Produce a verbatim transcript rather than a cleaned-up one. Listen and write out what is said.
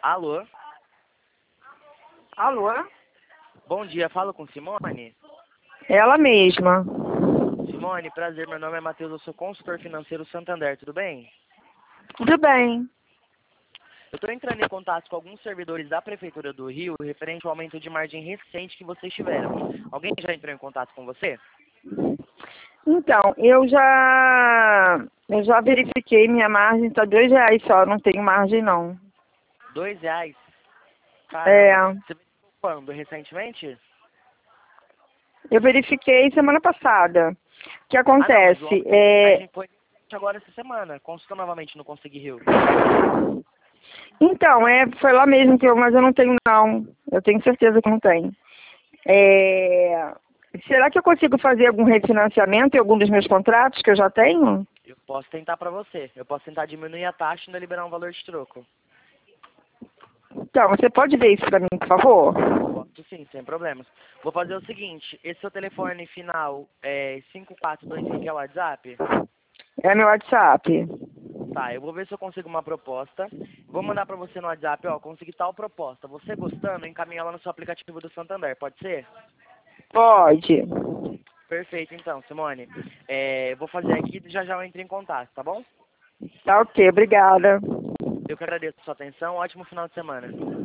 Alô? Alô? Bom dia, falo com Simone? Ela mesma. Simone, prazer, meu nome é Matheus, eu sou consultor financeiro Santander, tudo bem? Tudo bem. Eu estou entrando em contato com alguns servidores da Prefeitura do Rio referente ao aumento de margem recente que vocês tiveram. Alguém já entrou em contato com você? Então, eu já eu já verifiquei, minha margem está dois reais só, não tenho margem não. Dois reais? É, Caramba, você verificou quando? Recentemente? eu verifiquei semana passada. O que Ah não, mas o acontece? aumento de É, margem foi agora essa semana. Consulta novamente no Consegui Rio. então, é, foi lá mesmo que eu, mas eu não tenho não. Eu tenho certeza que não tenho. É, será que eu consigo fazer algum refinanciamento em algum dos meus contratos que eu já tenho? Eu posso tentar pra você. Eu posso tentar diminuir a taxa e ainda liberar um valor de troco. Então, você pode ver isso para mim, por favor? Posso sim, sem problemas. Vou fazer o seguinte, esse seu telefone final é cinco quatro dois cinco é o WhatsApp? É meu WhatsApp. Tá, eu vou ver se eu consigo uma proposta. Vou mandar pra você no WhatsApp, ó, consegui tal proposta. Você gostando, encaminha ela no seu aplicativo do Santander, pode ser? Pode. Perfeito, então, Simone. É, eu vou fazer aqui e já já eu entro em contato, tá bom? Tá ok, obrigada. Eu que agradeço a sua atenção, ótimo final de semana.